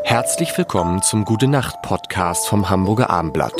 Herzlich willkommen zum Gute-Nacht-Podcast vom Hamburger Abendblatt.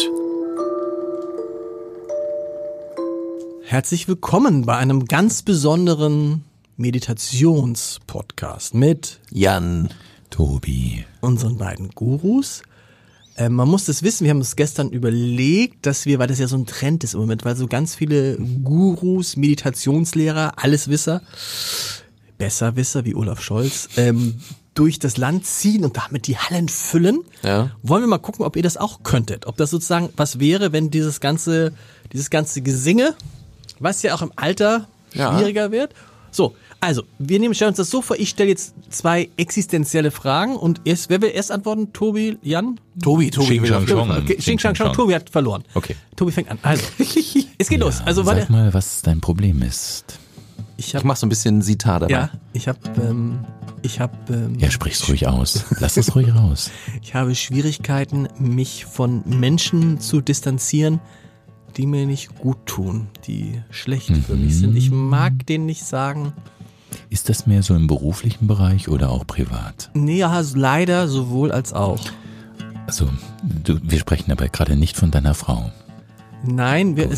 Herzlich willkommen bei einem ganz besonderen Meditations-Podcast mit Jan, Tobi, unseren beiden Gurus. Man muss das wissen, wir haben uns gestern überlegt, weil das ja so ein Trend ist im Moment, weil so ganz viele Gurus, Meditationslehrer, Alleswisser, Besserwisser wie Olaf Scholz, durch das Land ziehen und damit die Hallen füllen. Ja. Wollen wir mal gucken, ob ihr das auch könntet. Ob das sozusagen was wäre, wenn dieses ganze Gesinge, was ja auch im Alter schwieriger wird. So, also, stellen uns das so vor, ich stelle jetzt 2 existenzielle Fragen und wer will erst antworten? Tobi, Jan? Tobi will antworten. Okay, Xing Shang Shang, Tobi hat verloren. Okay. Tobi fängt an. Also, es geht los. Also, sag mal, was dein Problem ist. Ich mach so ein bisschen Zitat dabei. Ja, ich habe Ja, sprich's ruhig aus. Lass es ruhig raus. Ich habe Schwierigkeiten, mich von Menschen zu distanzieren, die mir nicht gut tun, die schlecht für mich sind. Ich mag denen nicht sagen. Ist das mehr so im beruflichen Bereich oder auch privat? Nee, ja, leider sowohl als auch. Also, wir sprechen aber gerade nicht von deiner Frau. Nein, du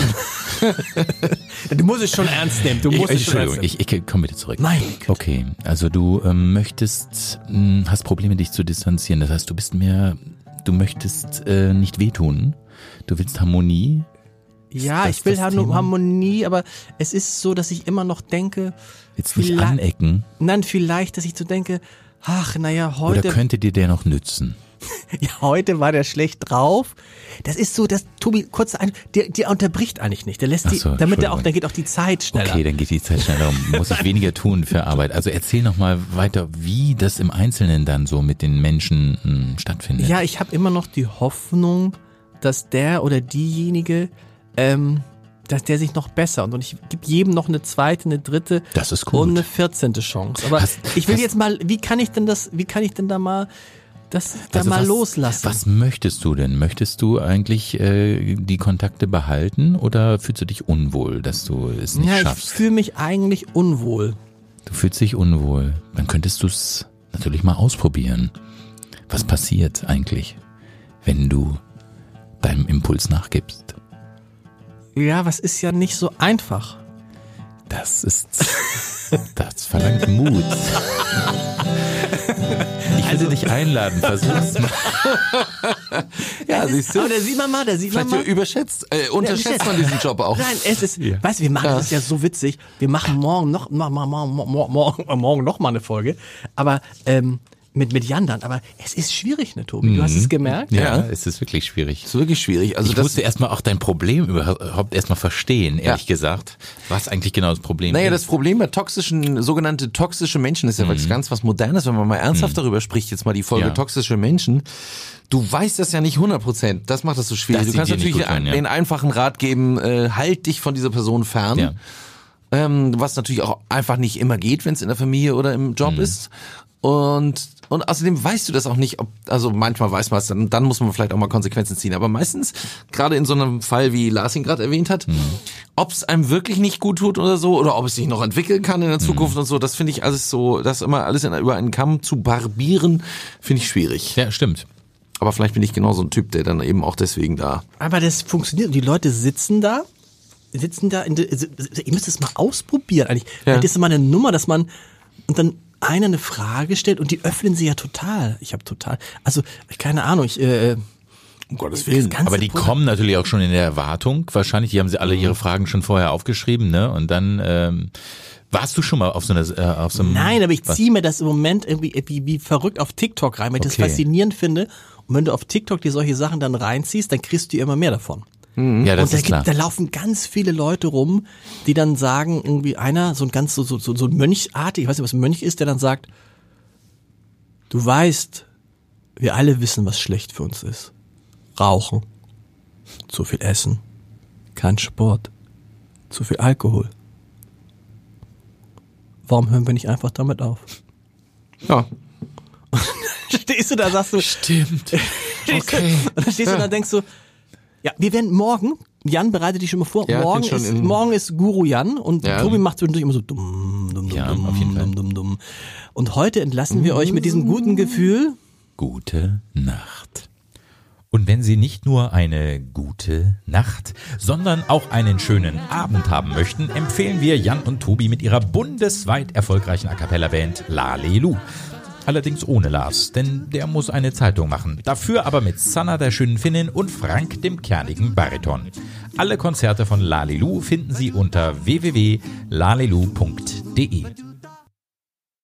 musst es schon ernst nehmen. Entschuldigung, ich komme wieder zurück. Nein. Okay, also du hast Probleme, dich zu distanzieren. Das heißt, du möchtest nicht wehtun. Du willst Harmonie. Ja, ich will Harmonie, aber es ist so, dass ich immer noch denke. Jetzt nicht anecken. Nein, vielleicht, dass ich so denke, heute. Oder könnte dir der noch nützen? Ja, heute war der schlecht drauf. Das ist so, dass Tobi der unterbricht eigentlich nicht. Der lässt dann geht auch die Zeit schneller. Okay, dann geht die Zeit schneller. Muss ich weniger tun für Arbeit. Also erzähl noch mal weiter, wie das im Einzelnen dann so mit den Menschen stattfindet. Ja, ich habe immer noch die Hoffnung, dass der oder diejenige, dass der sich noch besser und ich gebe jedem noch eine zweite, eine dritte das ist gut. Und eine 14. Chance. Aber ich will jetzt mal, wie kann ich denn da mal loslassen? Was möchtest du denn? Möchtest du eigentlich die Kontakte behalten oder fühlst du dich unwohl, dass du es nicht schaffst? Ich fühle mich eigentlich unwohl. Du fühlst dich unwohl. Dann könntest du es natürlich mal ausprobieren. Was passiert eigentlich, wenn du deinem Impuls nachgibst? Ja, was ist ja nicht so einfach. Das verlangt Mut. Ich würde dich einladen, versuch's mal. Ja, siehst du. Aber da sieht man mal. Unterschätzt man diesen Job auch. Nein, weißt du, wir machen das ist ja so witzig. Wir machen morgen noch mal eine Folge. Aber, mit Jan dann, aber es ist schwierig, ne, Tobi? Du hast es gemerkt? Ja, es ist wirklich schwierig. Es ist wirklich schwierig. Also ich musste erstmal auch dein Problem überhaupt erstmal verstehen, ehrlich gesagt, was eigentlich genau das Problem ist. Das Problem bei sogenannte toxische Menschen ist ja was Modernes, wenn man mal ernsthaft darüber spricht, jetzt mal die Folge toxische Menschen. Du weißt das ja nicht 100%, das macht das so schwierig. Du kannst natürlich den einfachen Rat geben, halt dich von dieser Person fern. Ja. Was natürlich auch einfach nicht immer geht, wenn es in der Familie oder im Job ist. Und außerdem weißt du das auch nicht, also manchmal weiß man es, dann muss man vielleicht auch mal Konsequenzen ziehen. Aber meistens, gerade in so einem Fall, wie Lars ihn gerade erwähnt hat, ob es einem wirklich nicht gut tut oder so, oder ob es sich noch entwickeln kann in der Zukunft und so, das finde ich alles so, das immer alles über einen Kamm zu barbieren, finde ich schwierig. Ja, stimmt. Aber vielleicht bin ich genau so ein Typ, der dann eben auch deswegen da. Aber das funktioniert und die Leute sitzen da, ihr müsst es mal ausprobieren eigentlich. Ja. Das ist mal eine Nummer, dass man, und dann einer eine Frage stellt und die öffnen sie ja total. Also keine Ahnung, um Gottes Willen. Aber die kommen natürlich auch schon in der Erwartung. Wahrscheinlich, die haben sie alle ihre Fragen schon vorher aufgeschrieben, ne? Und dann warst du schon mal auf so einem... Nein, aber ich ziehe mir das im Moment irgendwie wie verrückt auf TikTok rein, weil ich das faszinierend finde. Und wenn du auf TikTok dir solche Sachen dann reinziehst, dann kriegst du immer mehr davon. Ja, das ist klar. Da laufen ganz viele Leute rum, die dann sagen, irgendwie einer, so ein Mönchsartig, ich weiß nicht, was ein Mönch ist, der dann sagt, du weißt, wir alle wissen, was schlecht für uns ist. Rauchen, zu viel Essen, kein Sport, zu viel Alkohol. Warum hören wir nicht einfach damit auf? Ja. Stehst du da, sagst du... Stimmt. Okay. Und dann stehst du da und denkst so, ja, wir werden morgen, Jan, bereite dich schon mal vor, ja, morgen ist Guru Jan und Tobi macht zwischendurch immer so dumm. Auf jeden Fall. Und heute entlassen wir euch mit diesem guten Gefühl gute Nacht. Und wenn Sie nicht nur eine gute Nacht, sondern auch einen schönen Abend haben möchten, empfehlen wir Jan und Tobi mit ihrer bundesweit erfolgreichen A-Cappella-Band Lalelu. Allerdings ohne Lars, denn der muss eine Zeitung machen. Dafür aber mit Sanna, der schönen Finnin, und Frank, dem kernigen Bariton. Alle Konzerte von Lalelu finden Sie unter www.lalelu.de.